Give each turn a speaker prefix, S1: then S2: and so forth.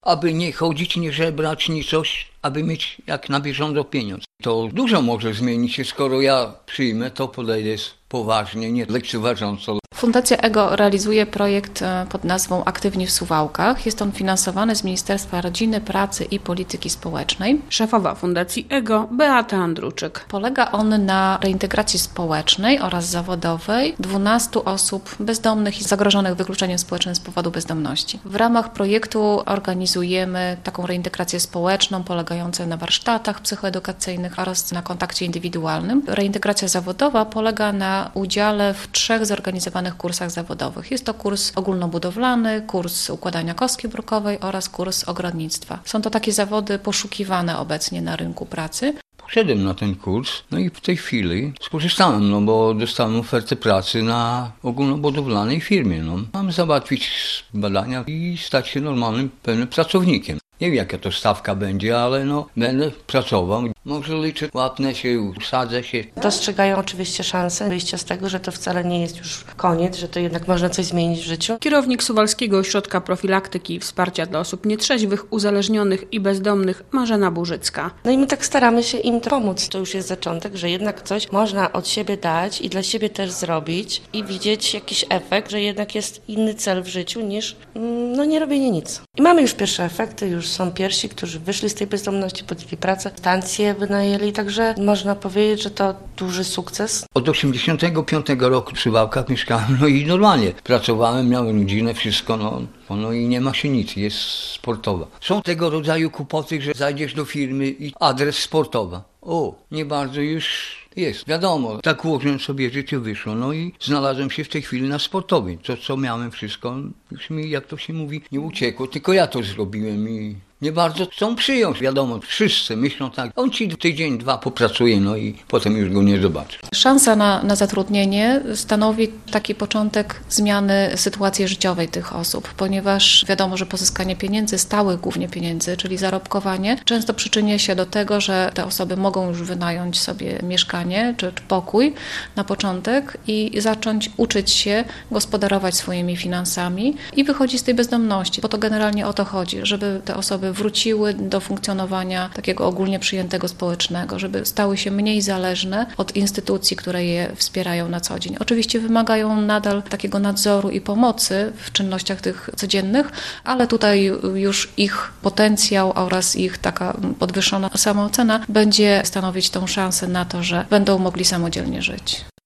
S1: aby nie chodzić, nie żebrać, nie coś, aby mieć jak na bieżąco pieniądz. To dużo może zmienić się, skoro ja przyjmę, to podejdę poważnie, nie lekceważąco.
S2: Fundacja EGO realizuje projekt pod nazwą Aktywni w Suwałkach. Jest on finansowany z Ministerstwa Rodziny, Pracy i Polityki Społecznej.
S3: Szefowa Fundacji EGO Beata Andruczyk.
S2: Polega on na reintegracji społecznej oraz zawodowej 12 osób bezdomnych i zagrożonych wykluczeniem społecznym z powodu bezdomności. W ramach projektu organizujemy taką reintegrację społeczną polegającą na warsztatach psychoedukacyjnych oraz na kontakcie indywidualnym. Reintegracja zawodowa polega na udziale w 3 zorganizowanych kursach zawodowych. Jest to kurs ogólnobudowlany, kurs układania kostki brukowej oraz kurs ogrodnictwa. Są to takie zawody poszukiwane obecnie na rynku pracy.
S1: Poszedłem na ten kurs, no i w tej chwili skorzystałem, bo dostałem ofertę pracy na ogólnobudowlanej firmie. Mam załatwić badania i stać się normalnym, pełnym pracownikiem. Nie wiem, jaka to stawka będzie, ale będę pracował. Może liczę, łapnę się, usadzę się.
S4: Dostrzegają oczywiście szansę wyjścia z tego, że to wcale nie jest już koniec, że to jednak można coś zmienić w życiu.
S3: Kierownik Suwalskiego Ośrodka Profilaktyki i Wsparcia dla Osób Nietrzeźwych, Uzależnionych i Bezdomnych Marzena Burzycka.
S4: No i my tak staramy się im pomóc. To już jest zaczątek, że jednak coś można od siebie dać i dla siebie też zrobić i widzieć jakiś efekt, że jednak jest inny cel w życiu niż nie robienie nic. I mamy już pierwsze efekty, już są pierwsi, którzy wyszli z tej bezdomności, podjęli pracę, stacje wynajęli, także można powiedzieć, że to duży sukces.
S1: Od 1985 roku w Suwałkach mieszkałem, i normalnie pracowałem, miałem rodzinę, wszystko, i nie ma się nic, jest sportowa. Są tego rodzaju kłopoty, że zajdziesz do firmy i adres sportowa. Nie bardzo już jest. Wiadomo, tak ułożyłem sobie życie, wyszło, i znalazłem się w tej chwili na sportowej. To, co miałem, wszystko już mi, jak to się mówi, nie uciekło, tylko ja to zrobiłem i nie bardzo chcą przyjąć. Wiadomo, wszyscy myślą tak, on ci tydzień, 2 popracuje, i potem już go nie zobaczy.
S2: Szansa na zatrudnienie stanowi taki początek zmiany sytuacji życiowej tych osób, ponieważ wiadomo, że pozyskanie pieniędzy, stałych głównie pieniędzy, czyli zarobkowanie, często przyczynia się do tego, że te osoby mogą już wynająć sobie mieszkanie czy pokój na początek i zacząć uczyć się gospodarować swoimi finansami i wychodzić z tej bezdomności, bo to generalnie o to chodzi, żeby te osoby wróciły do funkcjonowania takiego ogólnie przyjętego społecznego, żeby stały się mniej zależne od instytucji, które je wspierają na co dzień. Oczywiście wymagają nadal takiego nadzoru i pomocy w czynnościach tych codziennych, ale tutaj już ich potencjał oraz ich taka podwyższona samoocena będzie stanowić tą szansę na to, że będą mogli samodzielnie żyć.